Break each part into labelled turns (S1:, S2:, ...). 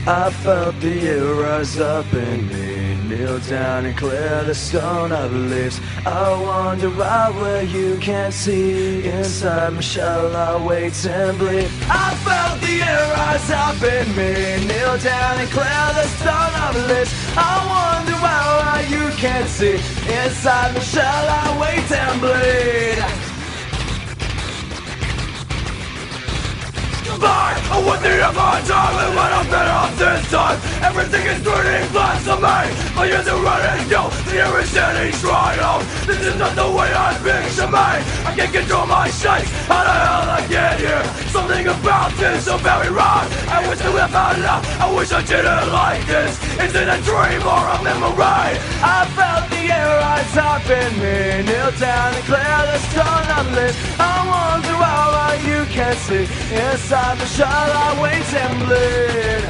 S1: I felt the air rise up in me. Kneel down and clear the stone of leaves. I wander out where you can't see. Inside my shell I wait and bleed. I felt the air rise up in me. Kneel down and clear the stone of leaves. I wander out where you can't see. Inside my shell I wait and bleed. I want the other time, and when I'm fed up this time, everything is turning black to me. My ears are running down, the air is getting strong. This is not the way I picture me. I can't control my shakes, how the hell I get here? Something about this so very wrong. I wish I would have found out, I wish I didn't like this. Is it a dream or a memory? I felt the air rise up in me. Kneel down and clear the stone of lips. I wonder how you can see. Inside the shell I wait and bleed.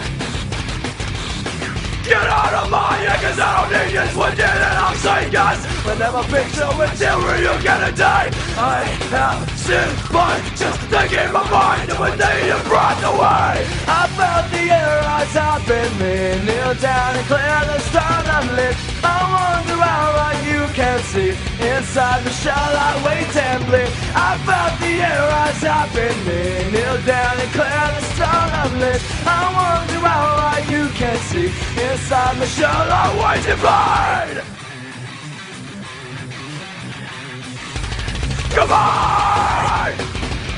S1: Get out of my head, cause I don't need this one day that I'm saying yes. Whenever picture material get a day, I have seen by just thinking my mind of a day and breath away. I felt the air rise up in me. Kneel down and clear the stone I'm lit. I wonder how you can see. Inside the shell I wait and bleed. I felt the air rise up in me. Kneel down and clear the stone I'm lit. I wonder how you can see. Inside the shell I wait and bleed. Come on!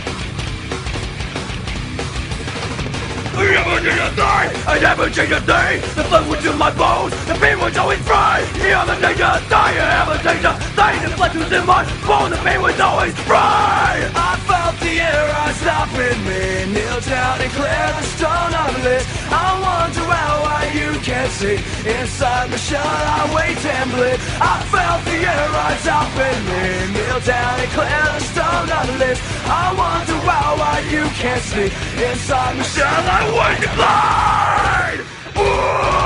S1: I never change a thing. The blood was in my bones, the pain was always free. The other day to die, I have a day to die. The blood was in my bones, the pain was always free. I felt the air rise up in me. Kneel down and clear the stone of lit. I wonder how you can see. Inside the shell I wait and bleed. I felt the air rise up in me. Kneel down and clear the stone of lit. I wonder how you can see. Inside the shell I wait and bleed.